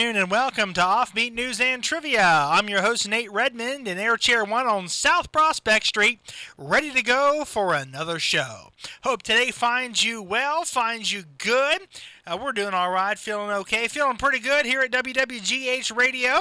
afternoon and welcome to Offbeat News and Trivia. I'm your host Nate Redmond in Air Chair 1 on South Prospect Street, ready to go for another show. Hope today finds you well, finds you good. We're doing all right, feeling okay, feeling pretty good here at WWGH Radio.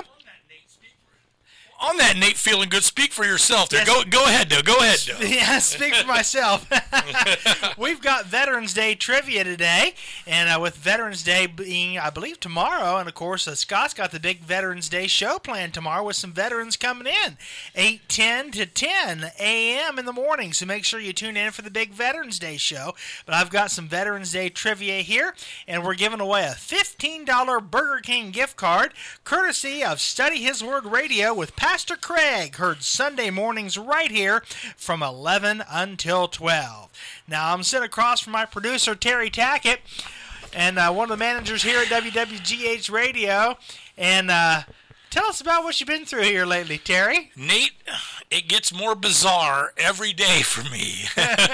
On that, Nate, feeling good. Speak for yourself there. Yes. Go ahead, though. Go ahead, though. Yeah, speak for myself. We've got Veterans Day trivia today, and with Veterans Day being, I believe, tomorrow, and of course, Scott's got the big Veterans Day show planned tomorrow with some veterans coming in, 8:10 to 10 a.m. in the morning, so make sure you tune in for the big Veterans Day show. But I've got some Veterans Day trivia here, and we're giving away a $15 Burger King gift card, courtesy of Study His Word Radio with Pastor Craig, heard Sunday mornings right here from 11 until 12. Now, I'm sitting across from my producer, Terry Tackett, and one of the managers here at WWGH Radio. And tell us about what you've been through here lately, Terry. Nate, it gets more bizarre every day for me.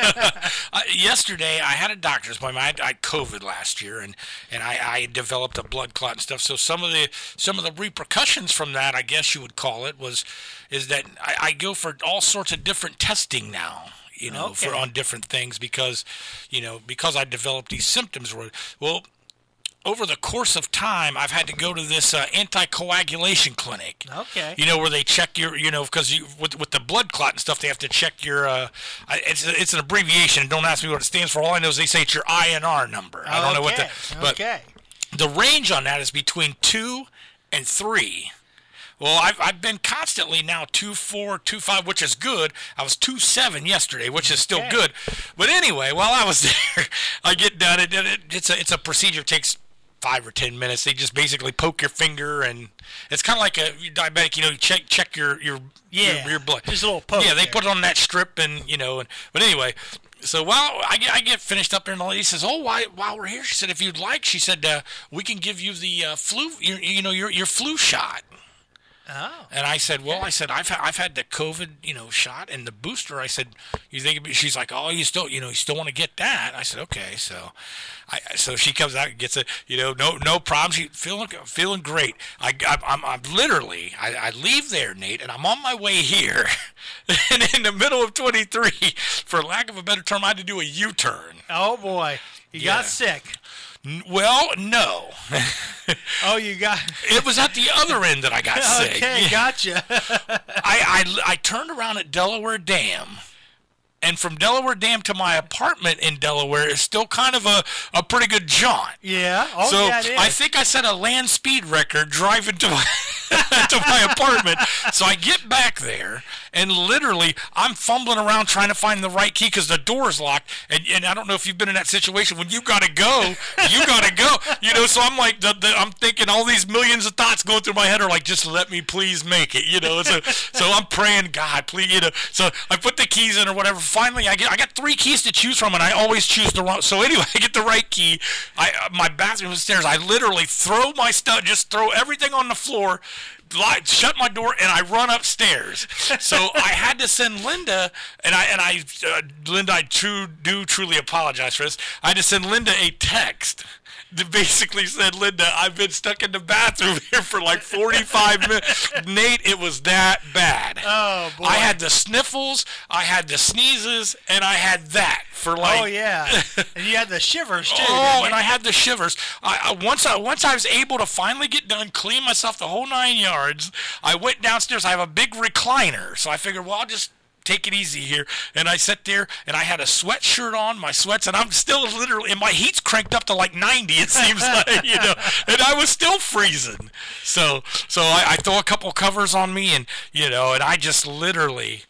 Yesterday, I had a doctor's appointment. I had COVID last year, and I developed a blood clot and stuff. So some of the repercussions from that, I guess you would call it, is that I go for all sorts of different testing now. Okay. For on different things because I developed these symptoms. Well, over the course of time, I've had to go to this anticoagulation clinic. Okay. Where they check your, because with the blood clot and stuff, they have to check your. It's an abbreviation. Don't ask me what it stands for. All I know is they say it's your INR number. I don't know what but the range on that is between 2 and 3. Well, I've been constantly now 2.4, 2.5, which is good. I was 2.7 yesterday, which is still good. But anyway, while I was there, I get done. It's a procedure. It takes 5 or 10 minutes. They just basically poke your finger, and it's kind of like a diabetic. You check your blood. Just a little poke. Yeah, they put it on that strip, and but anyway. So while I get finished up there, and the lady says, "Oh, while we're here," she said, "if you'd like," she said, "we can give you the flu, your flu shot." Oh. And I said, "Well, I've had the COVID, shot and the booster." I said, "You think?" She's like, "Oh, you still want to get that?" I said, "Okay." So she comes out and gets it. No problem. She feeling great. I'm literally I leave there, Nate, and I'm on my way here, and in the middle of 23, for lack of a better term, I had to do a U-turn. Oh boy, you got sick. Well, no. Oh, you got... It was at the other end that I got sick. Okay, gotcha. I turned around at Delaware Dam, and from Delaware Dam to my apartment in Delaware is still kind of a pretty good jaunt. Yeah. Oh, so yeah, it is. I think I set a land speed record driving to my to my apartment. So I get back there, and literally I'm fumbling around trying to find the right key because the door is locked. And I don't know if you've been in that situation when you gotta go. So I'm like, I'm thinking all these millions of thoughts going through my head are like, just let me please make it. So I'm praying, God, please. So I put the keys in or whatever. Finally, I got 3 keys to choose from, and I always choose the wrong. So anyway, I get the right key. My bathroom upstairs. I literally throw my stuff, just throw everything on the floor, shut my door, and I run upstairs. So I had to send Linda, Linda, I do truly apologize for this. I had to send Linda a text that basically said, "Linda, I've been stuck in the bathroom here for like 45 minutes. Nate, it was that bad. Oh, boy. I had the sniffles, I had the sneezes, and I had that for like..." Oh, yeah. And you had the shivers, too. Oh, and I had the shivers. Once I was able to finally get done, clean myself the whole 9 yards, I went downstairs. I have a big recliner, so I figured, well, I'll just take it easy here. And I sat there, and I had a sweatshirt on, my sweats, and I'm still literally, and my heat's cranked up to like 90, it seems like, and I was still freezing. So I throw a couple covers on me, and, and I just literally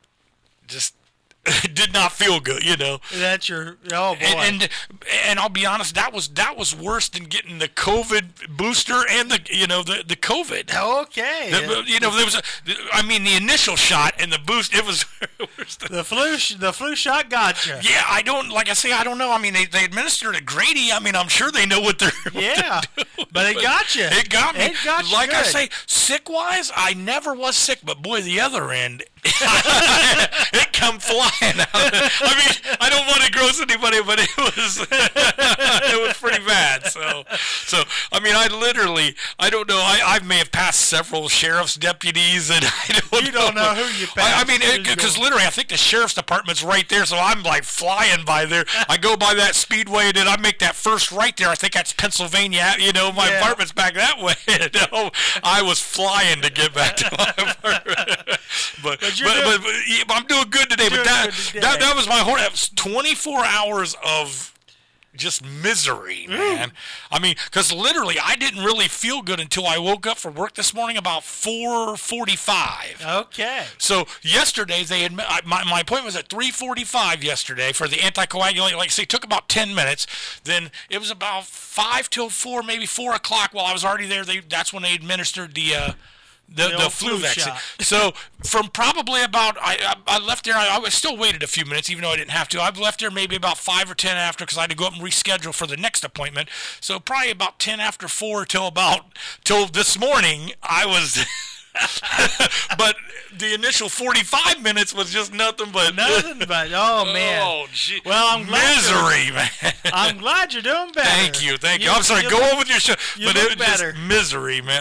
did not feel good, That's your... Oh, boy. And I'll be honest, that was worse than getting the COVID booster and the COVID. Okay. There was the initial shot and the boost, it was worse than... The flu shot got you. Yeah, I don't know. I mean, they administered it Grady. I mean, I'm sure they know what they're doing. But it got you. It got me. It got you like good. I say, sick-wise, I never was sick, but boy, the other end, It come flying out. I mean, I don't want to gross anybody, but it was it was pretty bad. So I mean, I don't know. I may have passed several sheriff's deputies, and you don't know who you passed. I mean, because literally, I think the sheriff's department's right there, so I'm like flying by there. I go by that speedway, and then I make that first right there. I think that's Pennsylvania. My apartment's back that way. I was flying to get back to my apartment. But I'm doing good today. But that was my horror. That was 24 hours of just misery, man. I mean, because literally, I didn't really feel good until I woke up for work this morning about 4:45. Okay. So yesterday, they had my appointment was at 3:45 yesterday for the anticoagulant. Like I say, it took about 10 minutes. Then it was about 5 till 4, maybe 4 o'clock. While I was already there, that's when they administered the flu vaccine. So from probably about, I left there, I still waited a few minutes, even though I didn't have to. I left there maybe about 5 or 10 after, because I had to go up and reschedule for the next appointment. So probably about 10 after 4 till this morning, I was... But the initial 45 minutes was just nothing but oh man. Oh gee. Well, I'm glad misery, man. I'm glad you're doing better. Thank you. I'm sorry. Go on with your show. But it was better. Just misery, man.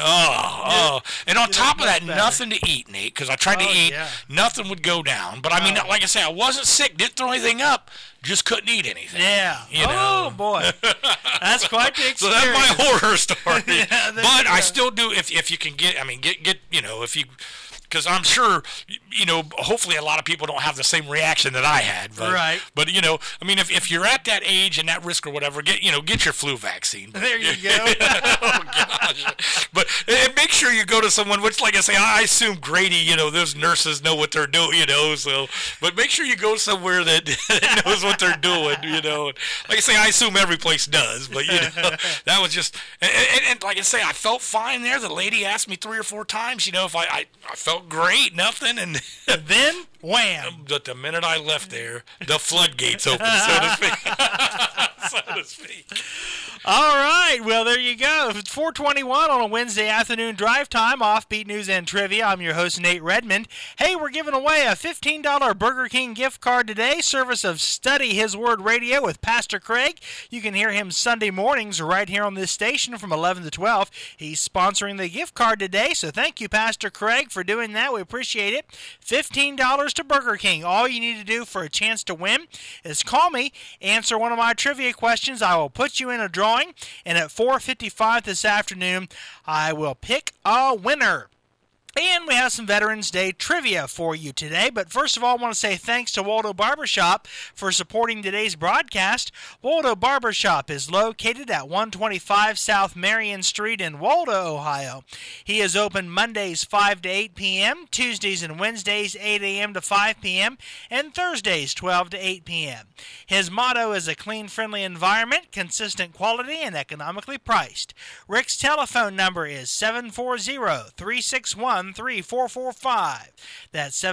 And on top of that, nothing to eat, Nate, because I tried to eat. Yeah. Nothing would go down. But I mean, like I say, I wasn't sick. Didn't throw anything up. Just couldn't eat anything. Yeah. Oh boy. That's quite the experience. So that's my horror story. But I still do, if you can get if you, because I'm sure, hopefully a lot of people don't have the same reaction that I had. But, right. But, I mean, if you're at that age and that risk or whatever, get your flu vaccine. There you go. Oh, gosh. But and make sure you go to someone, which, like I say, I assume Grady, those nurses know what they're doing, so, but make sure you go somewhere that knows what they're doing, Like I say, I assume every place does, but, that was just, and like I say, I felt fine there. The lady asked me 3 or 4 times, if I felt great, nothing, and then wham! But the minute I left there, the floodgates opened, so to speak. So to speak. All right, well there you go. It's 4:21 on a Wednesday afternoon drive time. Offbeat News and Trivia. I'm your host Nate Redmond. Hey, we're giving away a $15 Burger King gift card today. Service of Study His Word Radio with Pastor Craig. You can hear him Sunday mornings right here on this station from 11 to 12. He's sponsoring the gift card today, so thank you, Pastor Craig, for doing that. We appreciate it. $15 to Burger King. All you need to do for a chance to win is call me, answer one of my trivia questions. I will put you in a drawing, and at 4:55 this afternoon, I will pick a winner. And we have some Veterans Day trivia for you today. But first of all, I want to say thanks to Waldo Barbershop for supporting today's broadcast. Waldo Barbershop is located at 125 South Marion Street in Waldo, Ohio. He is open Mondays 5 to 8 p.m., Tuesdays and Wednesdays 8 a.m. to 5 p.m., and Thursdays 12 to 8 p.m. His motto is a clean, friendly environment, consistent quality, and economically priced. Rick's telephone number is 740-361-3445. That's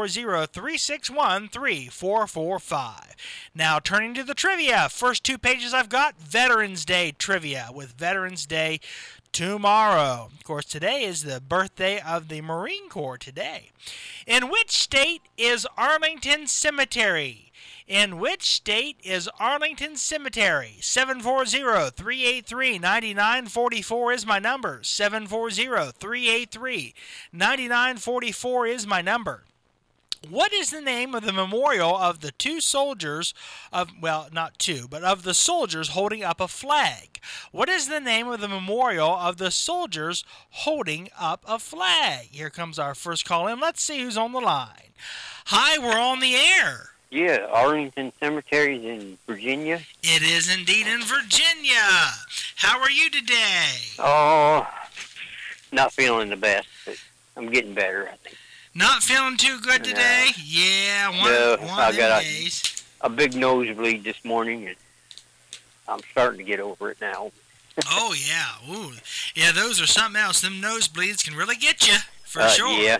740-361-3445. Now, turning to the trivia. First 2 pages I've got, Veterans Day trivia with Veterans Day tomorrow. Of course, today is the birthday of the Marine Corps today. In which state is Arlington Cemetery? In which state is Arlington Cemetery? 740-383-9944 is my number. 740-383-9944 is my number. What is the name of the memorial of the two soldiers of the soldiers holding up a flag? What is the name of the memorial of the soldiers holding up a flag? Here comes our first call in. Let's see who's on the line. Hi, we're on the air. Yeah, Arlington Cemetery is in Virginia. It is indeed in Virginia. How are you today? Oh, not feeling the best, but I'm getting better, I think. Not feeling too good today? Yeah, one of them days. A big nosebleed this morning, and I'm starting to get over it now. Oh, yeah. Ooh. Yeah, those are something else. Them nosebleeds can really get you, for sure. Yeah.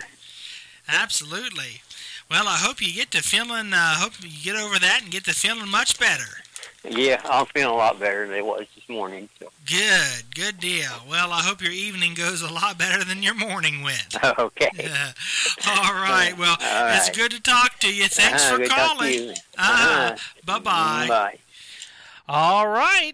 Absolutely. Well, I hope you get to feeling, hope you get over that and get to feeling much better. Yeah, I'm feeling a lot better than it was this morning. So. Good deal. Well, I hope your evening goes a lot better than your morning went. Okay. All right. Well, All it's right. good to talk to you. Thanks for Good talk to calling. you. Bye-bye. Bye. All right.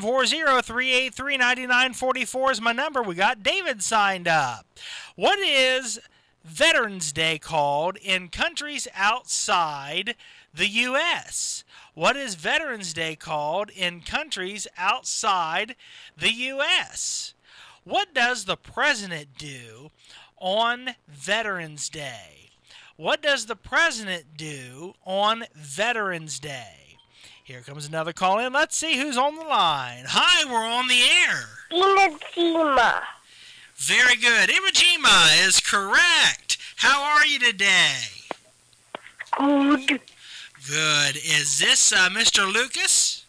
740-383-9944 is my number. We got David signed up. What is Veterans Day called in countries outside the U.S.? What is Veterans Day called in countries outside the U.S.? What does the president do on Veterans Day? What does the president do on Veterans Day? Here comes another call in. Let's see who's on the line. Hi, we're on the air. Imajima. Very good. Imajima is correct. How are you today? Good. Good. Is this Mr. Lucas?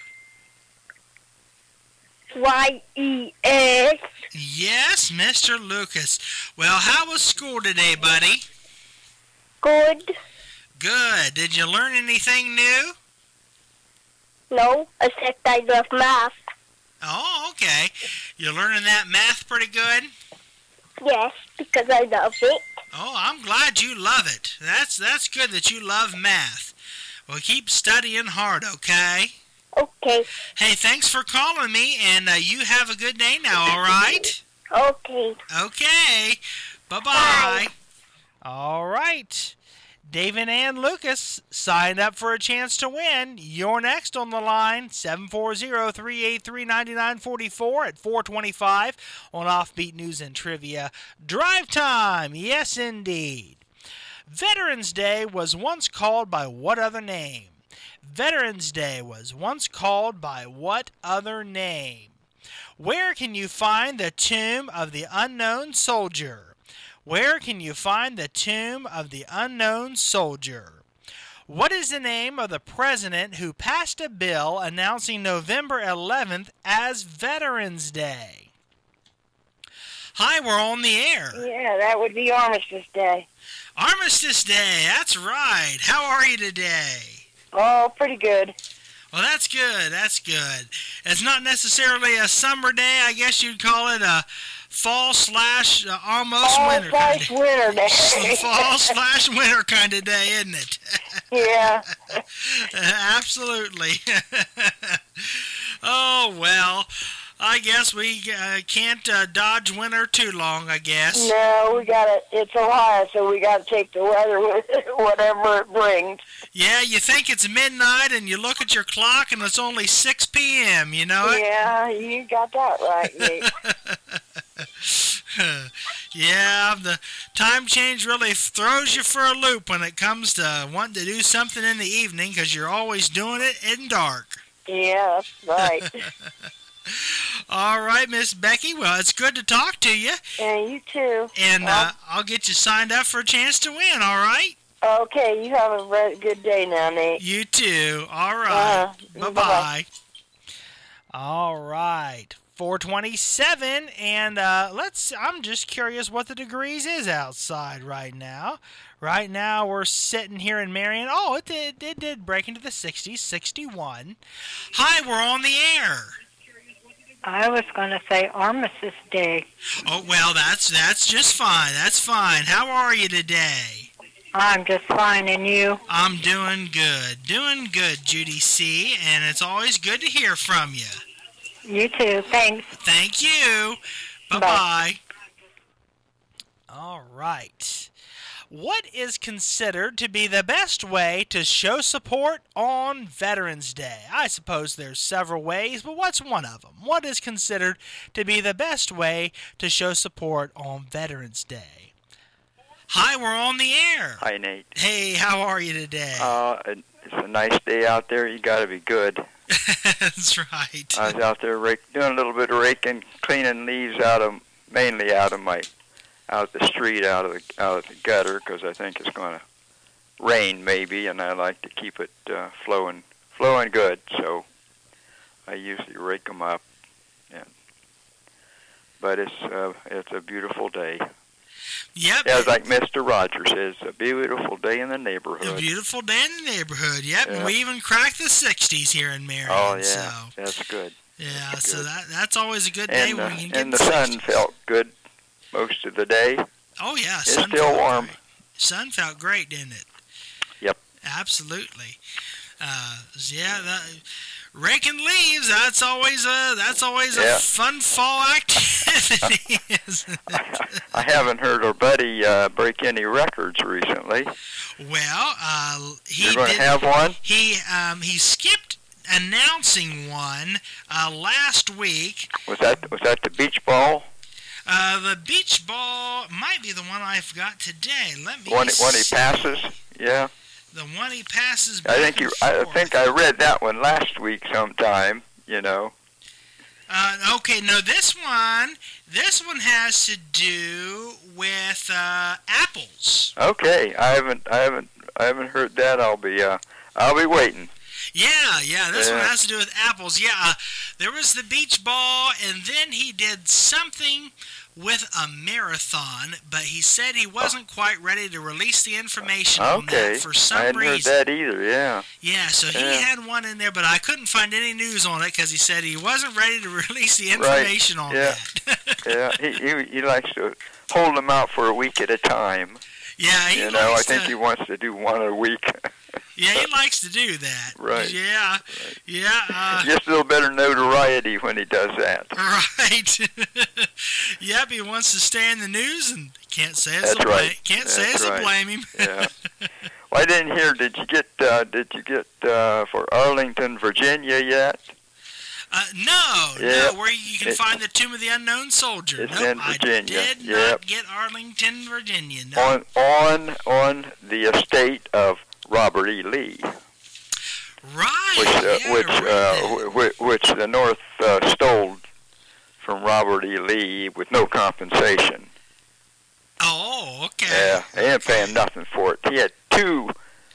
Y-E-S. Yes, Mr. Lucas. Well, how was school today, buddy? Good. Good. Did you learn anything new? No, except I love math. Oh, okay. You're learning that math pretty good? Yes, because I love it. Oh, I'm glad you love it. That's good that you love math. Well, keep studying hard, okay? Okay. Hey, thanks for calling me, and you have a good day now, all right? Okay. Okay. Bye-bye. Bye. All right. David and Lucas signed up for a chance to win. You're next on the line, 740-383-9944 at 425 on Offbeat News and Trivia. Drive time, yes indeed. Veterans Day was once called by what other name? Veterans Day was once called by what other name? Where can you find the tomb of the unknown soldier? Where can you find the tomb of the unknown soldier? What is the name of the president who passed a bill announcing November 11th as Veterans Day? Hi, we're on the air. Yeah, that would be Armistice Day. Armistice Day, that's right. How are you today? Oh, pretty good. Well, that's good. That's good. It's not necessarily a summer day. I guess you'd call it a fall/almost winter kind of winter day. fall/winter kind of day, isn't it? Yeah. Absolutely. Oh, well, I guess we can't dodge winter too long, I guess. No, we gotta, it's Ohio, so we gotta take the weather with whatever it brings. Yeah, you think it's midnight and you look at your clock and it's only 6 p.m., you know it? Yeah, you got that right, Nick. Yeah, the time change really throws you for a loop when it comes to wanting to do something in the evening because you're always doing it in dark. Yeah, that's right. All right, Miss Becky. Well, it's good to talk to you. And you too. And I'll get you signed up for a chance to win, all right? Okay, you have a very good day now, Nate. You too. All right. Bye-bye. Bye-bye. All right. 427, and I'm just curious what the degrees is outside right now. Right now, we're sitting here in Marion. Oh, it did break into the 60s, 61. Hi, we're on the air. I was going to say Armistice Day. Oh, well, that's just fine. That's fine. How are you today? I'm just fine, and you? I'm doing good. Doing good, Judy C., and it's always good to hear from you. You too. Thanks. Thank you. Bye-bye. All right. What is considered to be the best way to show support on Veterans Day? I suppose there's several ways, but what's one of them? What is considered to be the best way to show support on Veterans Day? Hi, we're on the air. Hi, Nate. Hey, how are you today? It's a nice day out there. You got to be good. That's right. I was out there doing a little bit of raking, cleaning leaves mainly out of the street, out of the gutter, because I think it's going to rain maybe, and I like to keep it flowing good. So I usually rake them up, but it's a beautiful day. Yep. Yeah, like Mr. Rogers says, a beautiful day in the neighborhood. A beautiful day in the neighborhood. Yep. Yeah. And we even cracked the 60s here in Marion. Oh, yeah. So. That's good. Yeah, That's so good. that's always a good day And, when we can get and the in sun 60s. felt good most of the day. Oh, yeah. It's Sun still felt warm. Great. Sun felt great, didn't it? Yep. Absolutely. Raking leaves, that's always a Yeah. fun fall activity, isn't it? I haven't heard our buddy break any records recently. Well, he You're going did. to have one? He skipped announcing one last week. Was that the beach ball? The beach ball might be the one I've got today. Let me When he see. passes? Yeah. The one he passes I back think and I forth. think I read that one last week sometime, you know. Okay, no, this one has to do with apples. Okay. I haven't heard that. I'll be waiting. Yeah, this one Yeah. has to do with apples. Yeah, there was the beach ball, and then he did something with a marathon, but he said he wasn't quite ready to release the information on Okay. that for some I hadn't reason. heard that either, yeah. Yeah, so he Yeah. had one in there, but I couldn't find any news on it because he said he wasn't ready to release the information on Yeah. that. Yeah, he likes to hold them out for a week at a time. Yeah, he You know, I likes think to, he wants to do one a week. Yeah, he likes to do that. Right. Yeah. Right. Yeah. Gets a little better notoriety when he does that. Right. Yep, he wants to stay in the news and can't say That's right. Can't say That's as a right. blame him. Yeah. Well, I didn't hear. Did you get for Arlington, Virginia yet? No, Yeah. where you can It- find the Tomb of the Unknown Soldier. It's Nope, in Virginia. I did Yep. not get Arlington, Virginia. No. On the estate of Robert E. Lee, Right. which yeah, I read that. which the North stole from Robert E. Lee with no compensation. Oh, okay. Yeah, they ain't paying nothing for it. He had two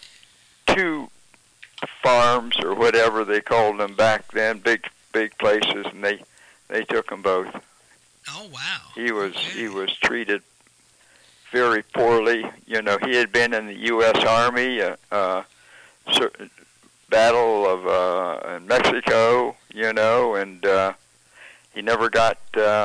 farms or whatever they called them back then, big places, and they took them both. Oh, wow. He was Okay. treated very poorly. You know, he had been in the U.S. Army, battle of in Mexico. You know, and he never got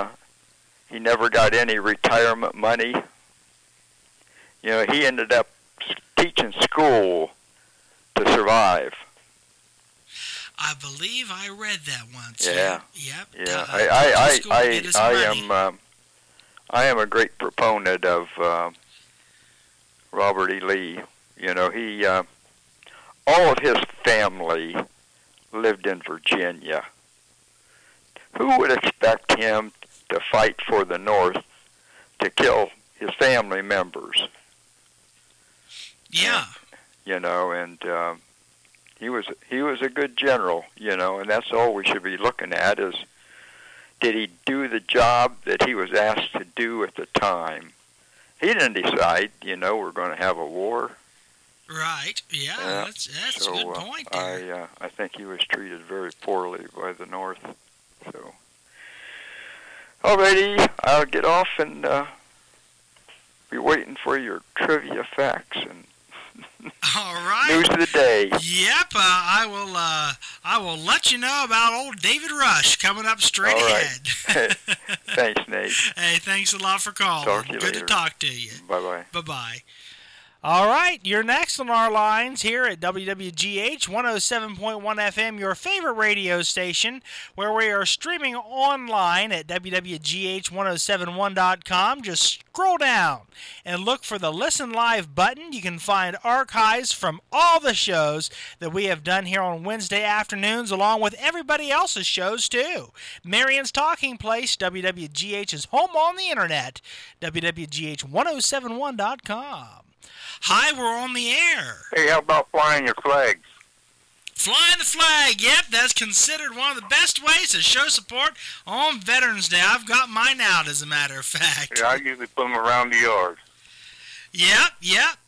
any retirement money. You know, he ended up teaching school to survive. I believe I read that once. Yeah. Yep. Yeah, teaching school to get his money. I am a great proponent of Robert E. Lee. You know, he all of his family lived in Virginia. Who would expect him to fight for the North to kill his family members? Yeah. You know, and he was a good general. You know, and that's all we should be looking at is, did he do the job that he was asked to do at the time? He didn't decide, you know, we're going to have a war. Right. Yeah, Yeah. that's So a good point there. I think he was treated very poorly by the North. So, alrighty, I'll get off and be waiting for your trivia facts and All right. news of the day. Yep, I will let you know about old David Rush coming up straight All right. ahead. Thanks, Nate. Hey, thanks a lot for calling. Talk to you Good later. to talk to you. Bye-bye. Bye-bye. All right, you're next on our lines here at WWGH 107.1 FM, your favorite radio station, where we are streaming online at WWGH1071.com. Just scroll down and look for the Listen Live button. You can find archives from all the shows that we have done here on Wednesday afternoons, along with everybody else's shows, too. Marion's Talking Place, WWGH is home on the internet, WWGH1071.com. Hi, we're on the air. Hey, how about flying your flags? Flying the flag, yep, that's considered one of the best ways to show support on Veterans Day. I've got mine out, as a matter of fact. Yeah, I usually put them around the yard. Yep.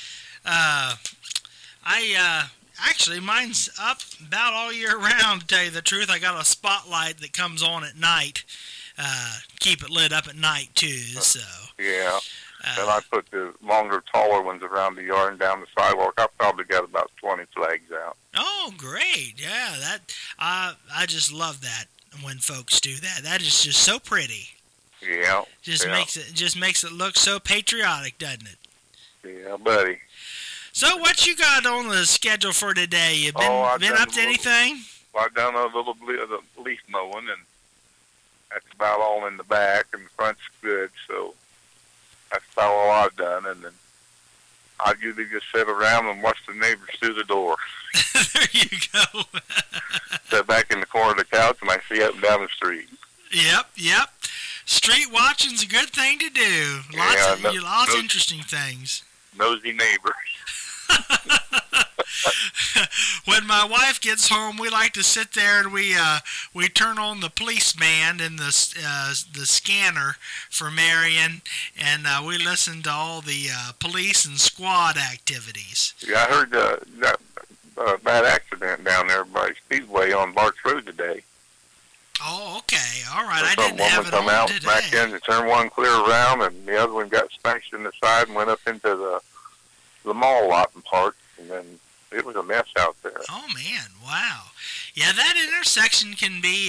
Actually, mine's up about all year round, to tell you the truth. I got a spotlight that comes on at night. Keep it lit up at night, too, so... Yeah. And I put the longer, taller ones around the yard and down the sidewalk. I probably got about 20 flags out. Oh, great! Yeah, I just love that when folks do that. That is just so pretty. Yeah. Just makes it look so patriotic, doesn't it? Yeah, buddy. So, what you got on the schedule for today? You been I've done up to anything? I've done a little bit of the leaf mowing, and that's about all in the back, and the front's good, so that's about all I've done. And then I usually just sit around and watch the neighbors through the door. There you go. Sit back in the corner of the couch, and I see up and down the street. Yep. Street watching's a good thing to do. Lots of interesting things. Nosy neighbors. When my wife gets home, we like to sit there and we turn on the police band and the scanner for Marion, and we listen to all the police and squad activities. Yeah, I heard that bad accident down there by Speedway on Barks Road today. Oh, okay. All right. I Some didn't have woman it come on out, today. smacked in, and turned one clear around, and the other one got smashed in the side and went up into the mall lot and parked, and then it was a mess out there. Oh man! Wow. Yeah, that intersection can be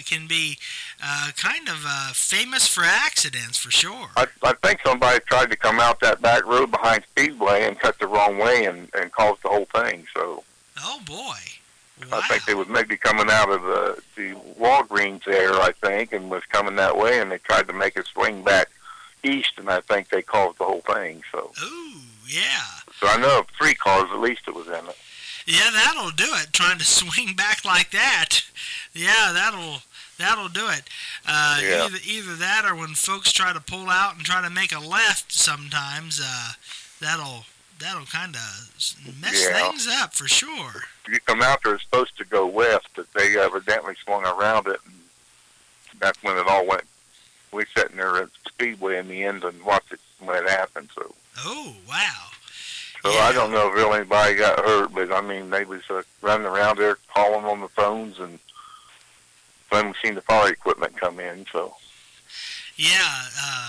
kind of famous for accidents for sure. I think somebody tried to come out that back road behind Speedway and cut the wrong way and caused the whole thing. So. Oh boy. Wow. I think they was maybe coming out of the Walgreens there, I think, and was coming that way, and they tried to make it swing back east, and I think they caused the whole thing. So. Ooh, yeah. So I know of 3 cars at least that was in it. Yeah, that'll do it. Trying to swing back like that. Yeah, that'll do it. Yeah. Either that or when folks try to pull out and try to make a left sometimes, that'll kind of mess things up for sure. You come out there, it's supposed to go west, but they evidently swung around it, and that's when it all went. We sat in there at Speedway in the end and watched it when it happened. So. Oh, wow. So yeah. I don't know if really anybody got hurt, but I mean they was running around there calling on the phones, and then we seen the fire equipment come in. So. Yeah.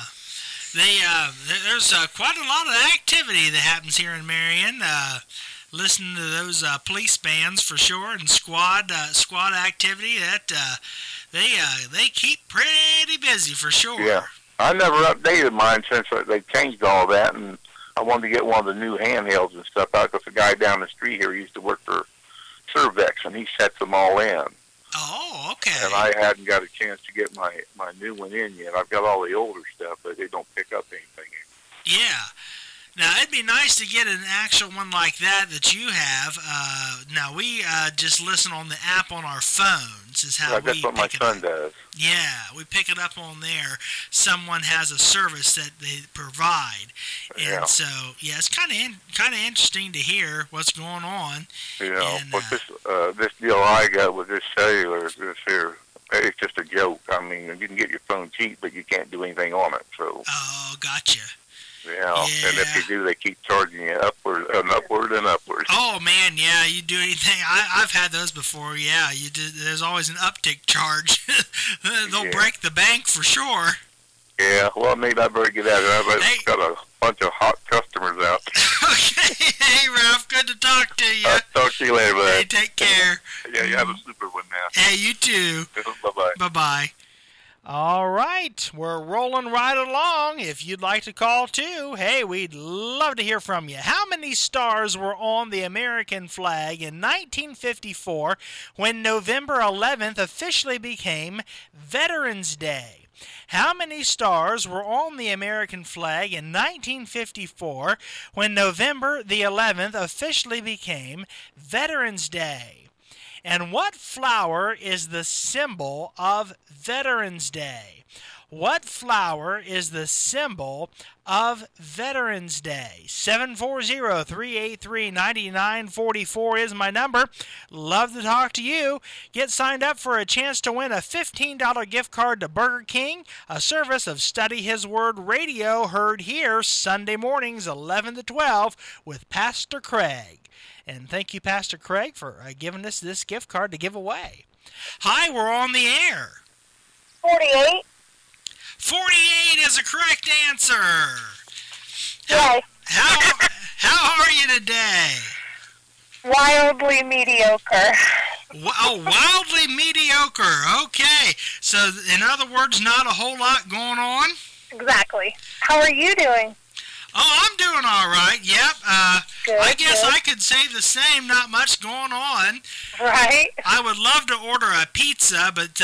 There's quite a lot of activity that happens here in Marion. Listening to those police bands for sure, and squad activity that they keep pretty busy for sure. Yeah, I never updated mine since they changed all that, and I wanted to get one of the new handhelds and stuff out because the guy down the street here used to work for Cervex, and he sets them all in. Oh, okay. And I hadn't got a chance to get my new one in yet. I've got all the older stuff, but they don't pick up anything. Yeah. Now, it'd be nice to get an actual one like that you have. Now, we just listen on the app on our phones is how we that's what my son does. Yeah, we pick it up on there. Someone has a service that they provide. And so, yeah, it's kind of interesting to hear what's going on. You know, and, but this deal I got with this cellular, this here, it's just a joke. I mean, you can get your phone cheap, but you can't do anything on it. So. Oh, gotcha. Yeah, and if you do, they keep charging you upward and upward and upward. Oh man, yeah, you do anything. I've had those before. Yeah, you do. There's always an uptick charge. They'll break the bank for sure. Yeah, well, maybe I better get out of there. I've got a bunch of hot customers out. Okay, hey Ralph, good to talk to you. I'll talk to you later, bud. Hey, take care. Yeah, you have a super one now. Hey, you too. Bye-bye. Bye-bye. All right, we're rolling right along. If you'd like to call too, hey, we'd love to hear from you. How many stars were on the American flag in 1954 when November 11th officially became Veterans Day? How many stars were on the American flag in 1954 when November the 11th officially became Veterans Day? And what flower is the symbol of Veterans Day? What flower is the symbol of Veterans Day? 740-383-9944 is my number. Love to talk to you. Get signed up for a chance to win a $15 gift card to Burger King, a service of Study His Word Radio, heard here Sunday mornings 11 to 12 with Pastor Craig. And thank you, Pastor Craig, for giving us this gift card to give away. Hi, we're on the air. 48. 48 is a correct answer. Yay. How are you today? Wildly mediocre. Wildly mediocre. Okay. So, in other words, not a whole lot going on? Exactly. How are you doing? Oh, I'm doing all right. Yep. Good, I guess good. I could say the same. Not much going on. Right? I would love to order a pizza, but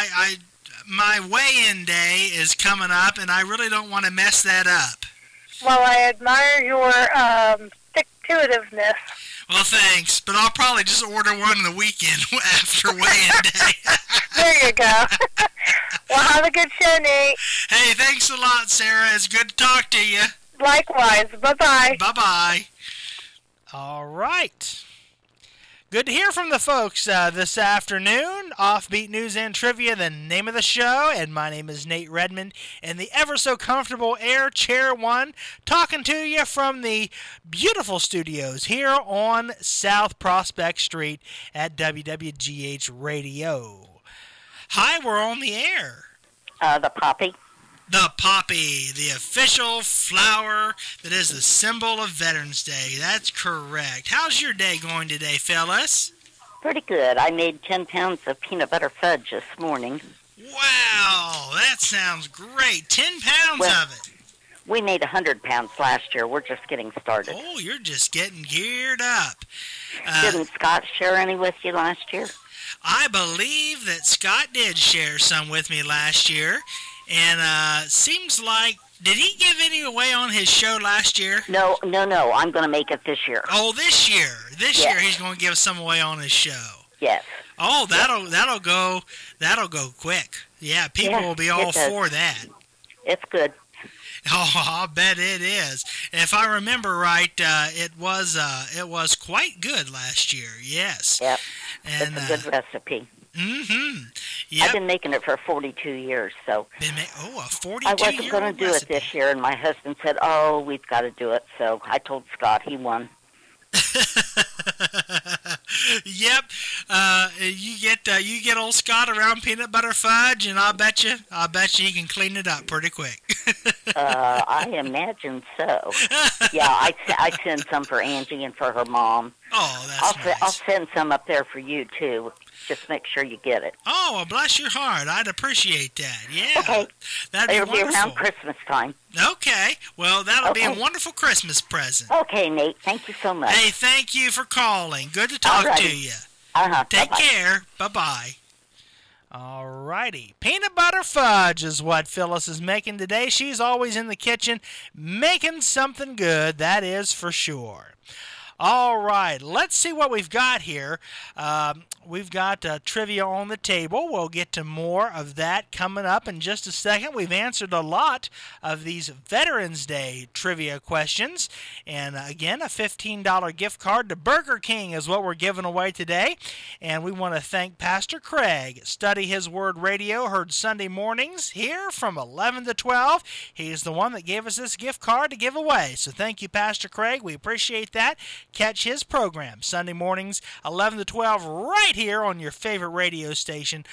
my weigh-in day is coming up, and I really don't want to mess that up. Well, I admire your stick-to-itiveness. Well, thanks, but I'll probably just order one on the weekend after weigh-in day. There you go. Well, have a good show, Nate. Hey, thanks a lot, Sarah. It's good to talk to you. Likewise. Bye-bye. Bye-bye. All right. Good to hear from the folks this afternoon. Offbeat News and Trivia, the name of the show. And my name is Nate Redmond in the ever-so-comfortable Air Chair 1, talking to you from the beautiful studios here on South Prospect Street at WWGH Radio. Hi, we're on the air. The poppy. The poppy, the official flower that is the symbol of Veterans Day. That's correct. How's your day going today, fellas? Pretty good. I made 10 pounds of peanut butter fudge this morning. Wow, that sounds great. 10 pounds of it. We made 100 pounds last year. We're just getting started. Oh, you're just getting geared up. Didn't Scott share any with you last year? I believe that Scott did share some with me last year. And seems like, did he give any away on his show last year? No. I'm going to make it this year. Oh, this year. This Yes. year he's going to give some away on his show. Yes. Oh, that'll go quick. Yeah, people will be all for that. It's good. Oh, I'll bet it is. And if I remember right, it was quite good last year. Yes. Yep. And it's a good recipe. Mm-hmm. Yep. I've been making it for 42 years, so. A 42-year I wasn't going to do it this year, and my husband said, "Oh, we've got to do it." So I told Scott. He won. Yep. You get old Scott around peanut butter fudge, and I bet you he can clean it up pretty quick. I imagine so. Yeah, I send some for Angie and for her mom. Oh, that's nice. I'll send some up there for you too. Just make sure you get it. Oh, well, bless your heart. I'd appreciate that. Yeah. Okay. That'd be It'll wonderful. be around Christmas time. Okay. Well, that'll be a wonderful Christmas present. Okay, Nate. Thank you so much. Hey, thank you for calling. Good to talk Alrighty. to you. Take Bye-bye. care. Bye-bye. All righty. Peanut butter fudge is what Phyllis is making today. She's always in the kitchen making something good, that is for sure. All right, let's see what we've got here. We've got trivia on the table. We'll get to more of that coming up in just a second. We've answered a lot of these Veterans Day trivia questions. And again, a $15 gift card to Burger King is what we're giving away today. And we want to thank Pastor Craig. Study His Word Radio, heard Sunday mornings here from 11 to 12. He's the one that gave us this gift card to give away. So thank you, Pastor Craig. We appreciate that. Catch his program Sunday mornings, 11 to 12, right here on your favorite radio station,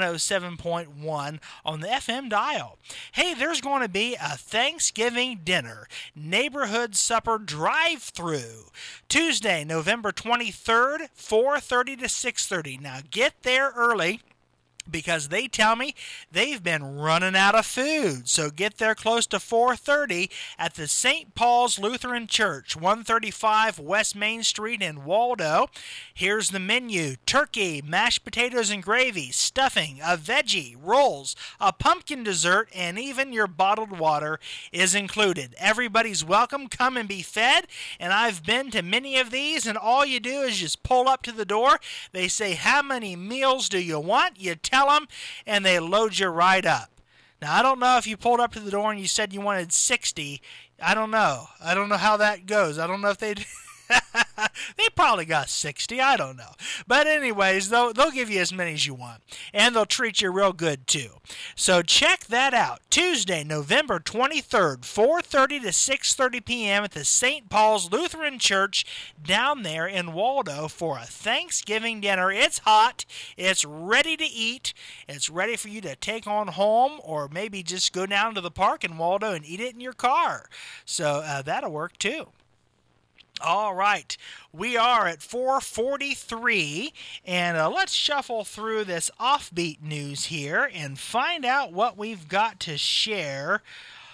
107.1 on the FM dial. Hey, there's going to be a Thanksgiving dinner, neighborhood supper drive-through, Tuesday, November 23rd, 4:30 to 6:30. Now, get there early, because they tell me they've been running out of food. So get there close to 4:30 at the St. Paul's Lutheran Church, 135 West Main Street in Waldo. Here's the menu: turkey, mashed potatoes and gravy, stuffing, a veggie, rolls, a pumpkin dessert, and even your bottled water is included. Everybody's welcome. Come and be fed. And I've been to many of these, and all you do is just pull up to the door. They say, "How many meals do you want?" You tell them, and they load you right up. Now, I don't know if you pulled up to the door and you said you wanted 60. I don't know. I don't know how that goes. I don't know if they They probably got 60. I don't know. But anyways, they'll give you as many as you want. And they'll treat you real good, too. So check that out. Tuesday, November 23rd, 4:30 to 6:30 p.m. at the St. Paul's Lutheran Church down there in Waldo for a Thanksgiving dinner. It's hot. It's ready to eat. It's ready for you to take on home, or maybe just go down to the park in Waldo and eat it in your car. So that'll work, too. All right, we are at 4:43, and let's shuffle through this offbeat news here and find out what we've got to share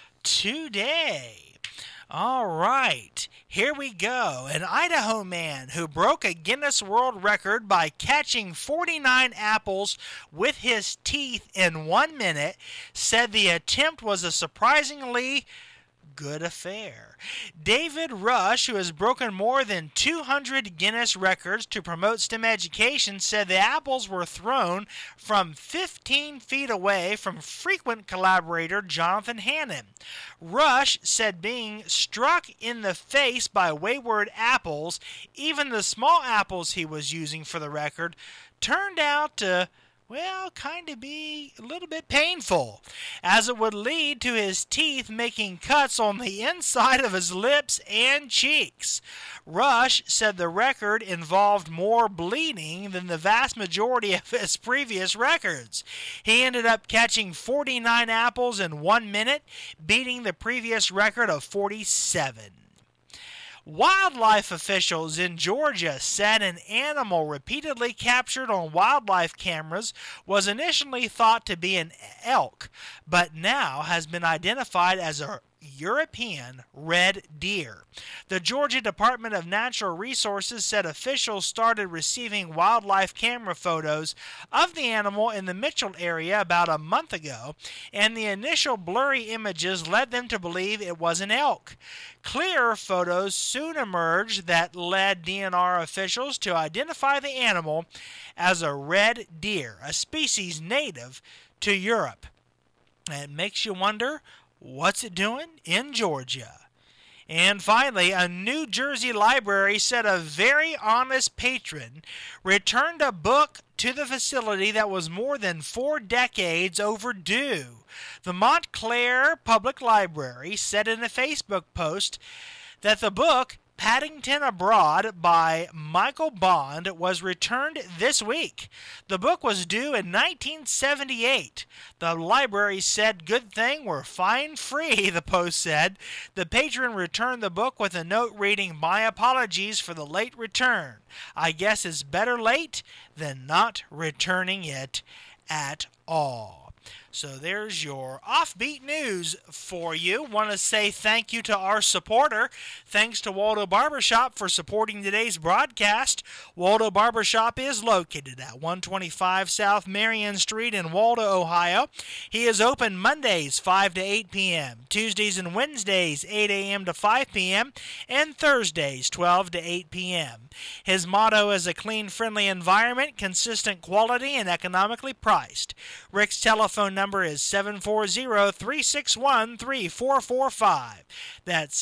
today. All right, here we go. An Idaho man who broke a Guinness World Record by catching 49 apples with his teeth in 1 minute said the attempt was a surprisingly good affair. David Rush, who has broken more than 200 Guinness records to promote STEM education, said the apples were thrown from 15 feet away from frequent collaborator Jonathan Hannon. Rush said being struck in the face by wayward apples, even the small apples he was using for the record, turned out to kind of be a little bit painful, as it would lead to his teeth making cuts on the inside of his lips and cheeks. Rush said the record involved more bleeding than the vast majority of his previous records. He ended up catching 49 apples in 1 minute, beating the previous record of 47. Wildlife officials in Georgia said an animal repeatedly captured on wildlife cameras was initially thought to be an elk, but now has been identified as a European red deer. The Georgia Department of Natural Resources said officials started receiving wildlife camera photos of the animal in the Mitchell area about a month ago, and the initial blurry images led them to believe it was an elk. Clearer photos soon emerged that led DNR officials to identify the animal as a red deer, a species native to Europe. And it makes you wonder, what's it doing in Georgia? And finally, a New Jersey library said a very honest patron returned a book to the facility that was more than 4 decades overdue. The Montclair Public Library said in a Facebook post that the book Paddington Abroad by Michael Bond was returned this week. The book was due in 1978. The library said, "Good thing we're fine free," the post said. The patron returned the book with a note reading, "My apologies for the late return. I guess it's better late than not returning it at all." So there's your offbeat news for you. Want to say thank you to our supporter. Thanks to Waldo Barbershop for supporting today's broadcast. Waldo Barbershop is located at 125 South Marion Street in Waldo, Ohio. He is open Mondays 5 to 8 p.m., Tuesdays and Wednesdays 8 a.m. to 5 p.m., and Thursdays 12 to 8 p.m. His motto is a clean, friendly environment, consistent quality, and economically priced. Rick's telephone number is 740-361-3445. That's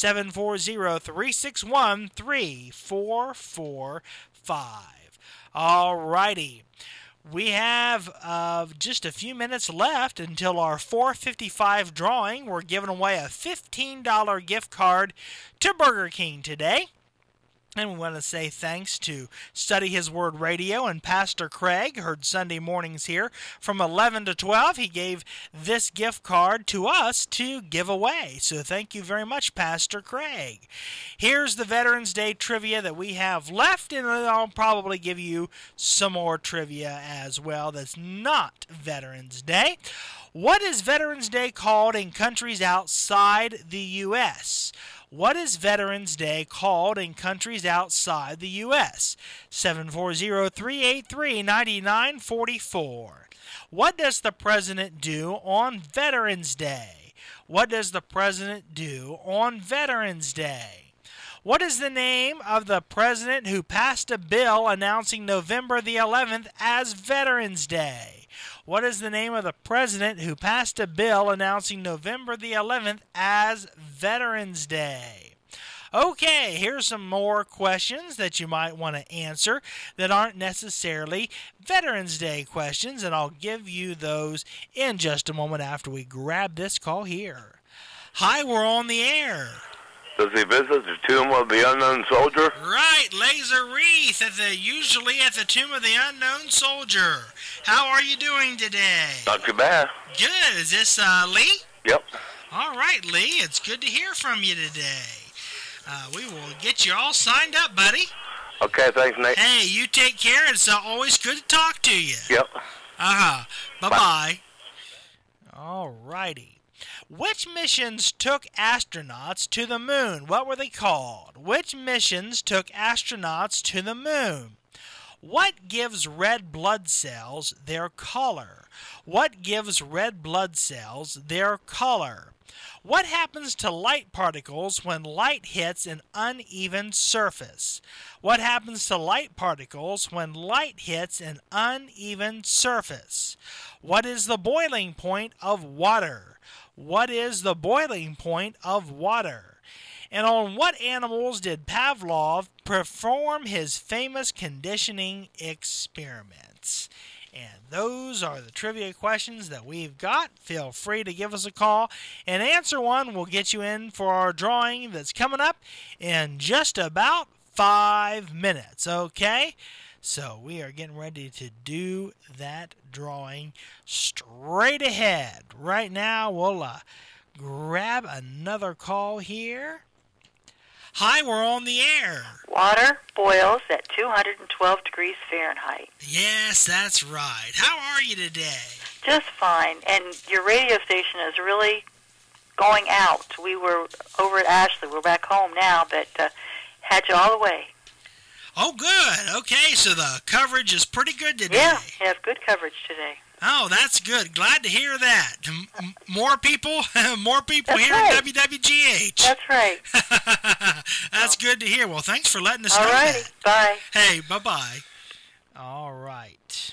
740-361-3445. All righty. We have just a few minutes left until our 4:55 drawing. We're giving away a $15 gift card to Burger King today. And we want to say thanks to Study His Word Radio and Pastor Craig, heard Sunday mornings here from 11 to 12. He gave this gift card to us to give away. So thank you very much, Pastor Craig. Here's the Veterans Day trivia that we have left, and I'll probably give you some more trivia as well that's not Veterans Day. What is Veterans Day called in countries outside the U.S.? What is Veterans Day called in countries outside the U.S.? 740-383-9944. What does the President do on Veterans Day? What does the President do on Veterans Day? What is the name of the President who passed a bill announcing November the 11th as Veterans Day? What is the name of the President who passed a bill announcing November the 11th as Veterans Day? Okay, here's some more questions that you might want to answer that aren't necessarily Veterans Day questions, and I'll give you those in just a moment after we grab this call here. Hi, we're on the air. Does he visit the tomb of the unknown soldier? Right, lays a wreath usually at the tomb of the unknown soldier. How are you doing today? Not too bad. Good. Is this Lee? Yep. All right, Lee. It's good to hear from you today. We will get you all signed up, buddy. Okay, thanks, Nate. Hey, you take care. It's always good to talk to you. Yep. Bye-bye. All righty. Which missions took astronauts to the moon? What were they called? Which missions took astronauts to the moon? What gives red blood cells their color? What gives red blood cells their color? What happens to light particles when light hits an uneven surface? What happens to light particles when light hits an uneven surface? What is the boiling point of water? What is the boiling point of water? And on what animals did Pavlov perform his famous conditioning experiments? And those are the trivia questions that we've got. Feel free to give us a call and answer one. We'll get you in for our drawing that's coming up in just about 5 minutes, okay? So we are getting ready to do that drawing straight ahead. Right now, we'll grab another call here. Hi, we're on the air. Water boils at 212 degrees Fahrenheit. Yes, that's right. How are you today? Just fine. And your radio station is really going out. We were over at Ashley. We're back home now, but had you all the way. Oh, good. Okay, so the coverage is pretty good today. Yeah, you have good coverage today. Oh, that's good. Glad to hear that. More people That's here right. at WWGH. That's right. That's good to hear. Well, thanks for letting us know All righty. that. Bye. Hey, bye-bye. All right.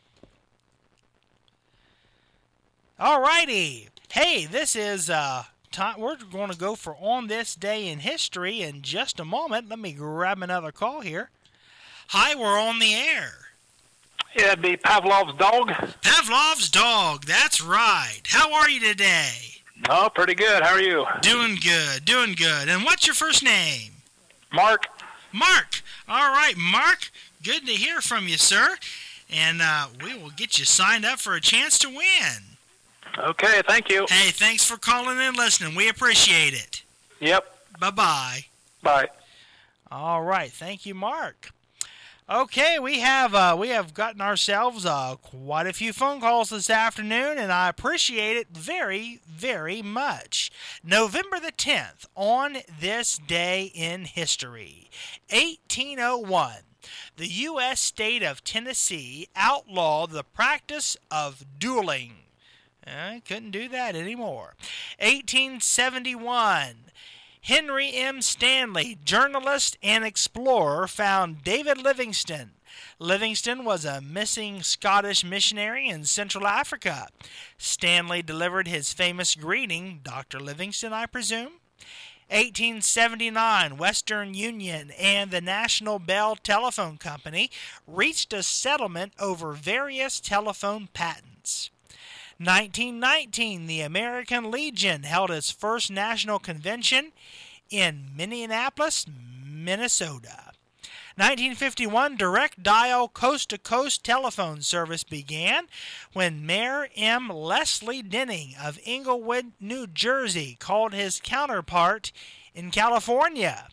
All righty. Hey, this is time. We're going to go for On This Day in History in just a moment. Let me grab another call here. Hi, we're on the air. Yeah, it'd be Pavlov's dog. Pavlov's dog, that's right. How are you today? Oh, pretty good. How are you? Doing good, doing good. And what's your first name? Mark. Mark. All right, Mark. Good to hear from you, sir. And we will get you signed up for a chance to win. Okay, thank you. Hey, thanks for calling and listening. We appreciate it. Yep. Bye-bye. Bye. All right, thank you, Mark. Okay, we have gotten ourselves quite a few phone calls this afternoon, and I appreciate it very, very much. November the 10th, on this day in history, 1801, the U.S. state of Tennessee outlawed the practice of dueling. I couldn't do that anymore. 1871. Henry M. Stanley, journalist and explorer, found David Livingstone. Livingstone was a missing Scottish missionary in Central Africa. Stanley delivered his famous greeting, Dr. Livingstone, I presume. 1879, Western Union and the National Bell Telephone Company reached a settlement over various telephone patents. 1919, the American Legion held its first national convention in Minneapolis, Minnesota. 1951, direct dial coast-to-coast telephone service began when Mayor M. Leslie Denning of Englewood, New Jersey, called his counterpart in California.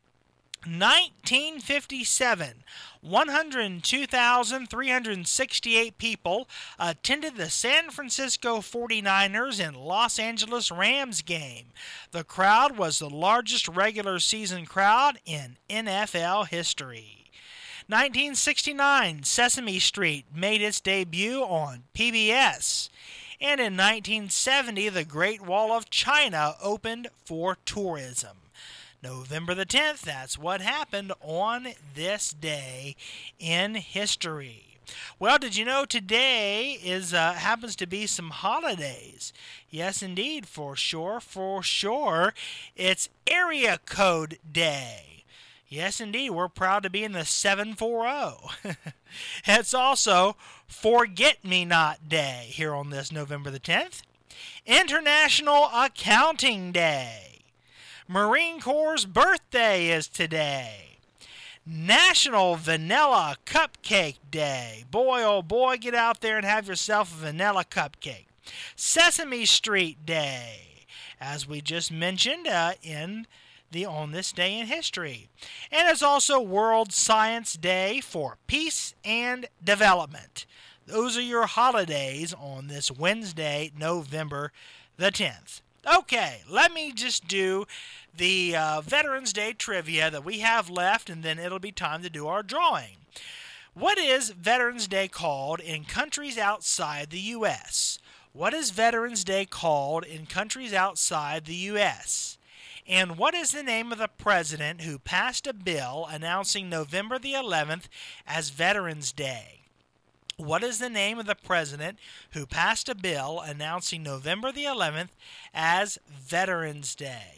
1957, 102,368 people attended the San Francisco 49ers and Los Angeles Rams game. The crowd was the largest regular season crowd in NFL history. 1969, Sesame Street made its debut on PBS. And in 1970, the Great Wall of China opened for tourism. November the 10th, that's what happened on this day in history. Well, did you know today is happens to be some holidays? Yes, indeed, for sure. It's Area Code Day. Yes, indeed, we're proud to be in the 740. It's also Forget-Me-Not Day here on this November the 10th. International Accounting Day. Marine Corps' birthday is today. National Vanilla Cupcake Day. Boy, oh boy, get out there and have yourself a vanilla cupcake. Sesame Street Day, as we just mentioned on this day in history. And it's also World Science Day for Peace and Development. Those are your holidays on this Wednesday, November the 10th. Okay, let me just do the Veterans Day trivia that we have left, and then it'll be time to do our drawing. What is Veterans Day called in countries outside the U.S.? What is Veterans Day called in countries outside the U.S.? And what is the name of the president who passed a bill announcing November the 11th as Veterans Day? What is the name of the president who passed a bill announcing November the 11th as Veterans Day?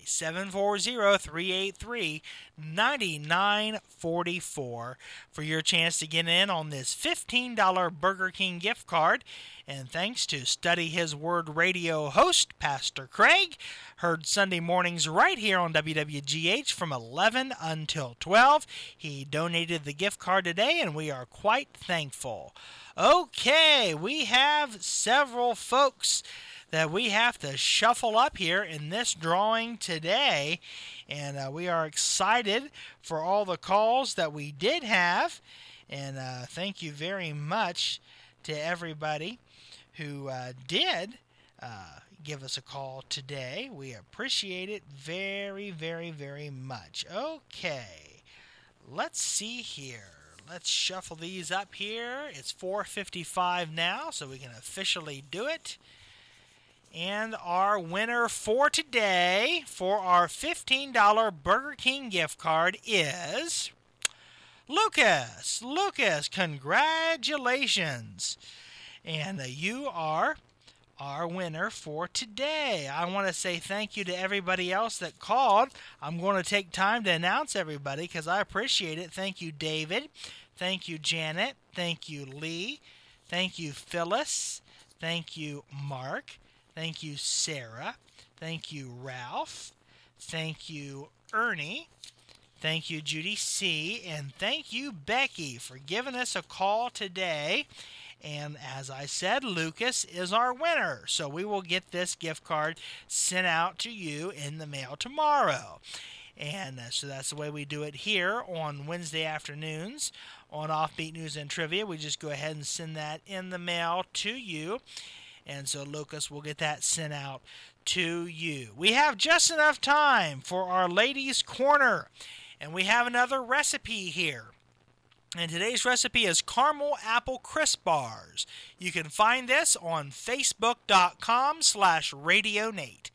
740-383-9944 for your chance to get in on this $15 Burger King gift card. And thanks to Study His Word radio host, Pastor Craig, heard Sunday mornings right here on WWGH from 11 until 12. He donated the gift card today, and we are quite thankful. Okay, we have several folks that we have to shuffle up here in this drawing today, and we are excited for all the calls that we did have, and thank you very much to everybody who did give us a call today. We appreciate it very, very, very much. Okay, let's see here. Let's shuffle these up here. It's 4:55 now, so we can officially do it. And our winner for today for our $15 Burger King gift card is Lucas. Lucas, congratulations. And you are our winner for today. I want to say thank you to everybody else that called. I'm going to take time to announce everybody because I appreciate it. Thank you, David. Thank you, Janet. Thank you, Lee. Thank you, Phyllis. Thank you, Mark. Thank you, Sarah. Thank you, Ralph. Thank you, Ernie. Thank you, Judy C. And thank you, Becky, for giving us a call today. And as I said, Lucas is our winner. So we will get this gift card sent out to you in the mail tomorrow. And so that's the way we do it here on Wednesday afternoons on Offbeat News and Trivia. We just go ahead and send that in the mail to you. And so Lucas will get that sent out to you. We have just enough time for our Ladies' Corner. And we have another recipe here. And today's recipe is caramel apple crisp bars. You can find this on facebook.com/RadioNate.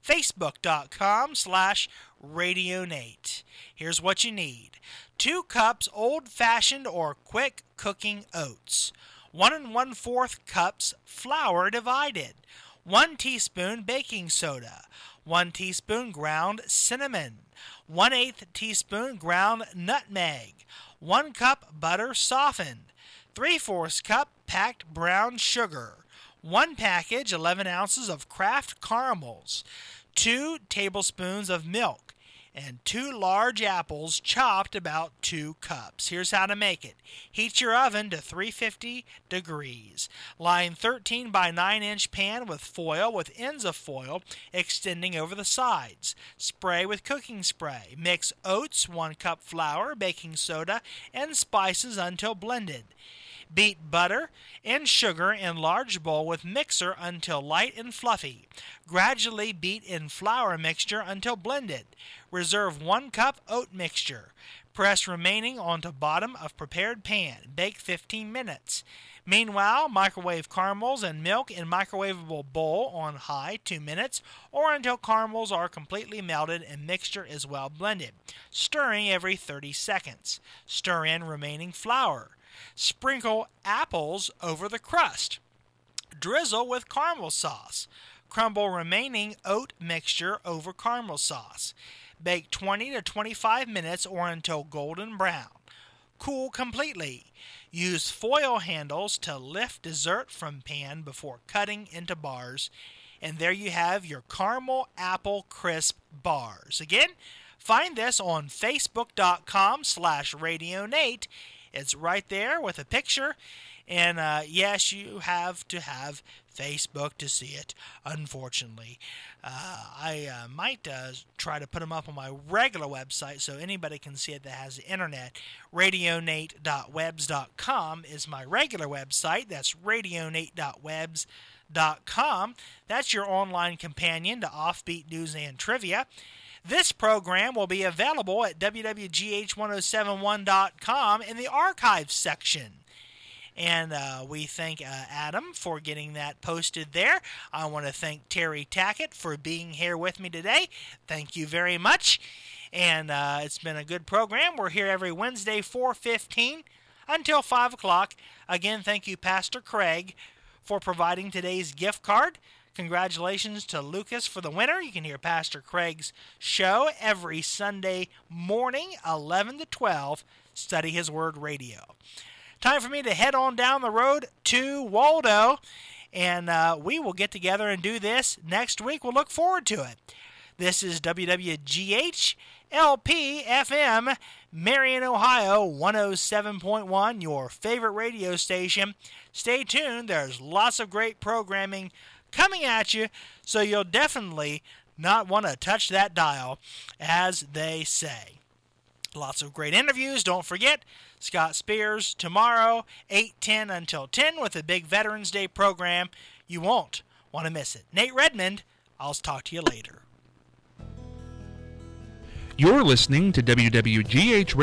Facebook.com/RadioNate. Here's what you need. 2 cups old-fashioned or quick cooking oats. 1 1/4 cups flour divided. 1 teaspoon baking soda. 1 teaspoon ground cinnamon. 1/8 teaspoon ground nutmeg. 1 cup butter softened. 3/4 cup packed brown sugar. 1 package 11 ounces of Kraft caramels. 2 tablespoons of milk. And 2 large apples chopped about 2 cups. Here's how to make it. Heat your oven to 350 degrees. Line 13 by 9 inch pan with foil with ends of foil extending over the sides. Spray with cooking spray. Mix oats, 1 cup flour, baking soda, and spices until blended. Beat butter and sugar in large bowl with mixer until light and fluffy. Gradually beat in flour mixture until blended. Reserve 1 cup oat mixture. Press remaining onto bottom of prepared pan. Bake 15 minutes. Meanwhile, microwave caramels and milk in microwavable bowl on high 2 minutes or until caramels are completely melted and mixture is well blended, stirring every 30 seconds. Stir in remaining flour. Sprinkle apples over the crust. Drizzle with caramel sauce. Crumble remaining oat mixture over caramel sauce. Bake 20 to 25 minutes or until golden brown. Cool completely. Use foil handles to lift dessert from pan before cutting into bars. And there you have your caramel apple crisp bars. Again, find this on facebook.com/RadioNate. It's right there with a picture. And yes, you have to have Facebook to see it, unfortunately. I might try to put them up on my regular website so anybody can see it that has the internet. RadioNate.webs.com is my regular website. That's RadioNate.webs.com. That's your online companion to offbeat news and trivia. This program will be available at wwgh1071.com in the archives section. And we thank Adam for getting that posted there. I want to thank Terry Tackett for being here with me today. Thank you very much. And it's been a good program. We're here every Wednesday, 4:15 until 5 o'clock. Again, thank you, Pastor Craig, for providing today's gift card. Congratulations to Lucas for the winner. You can hear Pastor Craig's show every Sunday morning, 11 to 12, Study His Word Radio. Time for me to head on down the road to Waldo, and we will get together and do this next week. We'll look forward to it. This is WWGH LP-FM, Marion, Ohio, 107.1, your favorite radio station. Stay tuned. There's lots of great programming coming at you, so you'll definitely not want to touch that dial, as they say. Lots of great interviews. Don't forget, Scott Spears tomorrow, 8:10 until 10 with a big Veterans Day program. You won't want to miss it. Nate Redmond, I'll talk to you later. You're listening to WWGH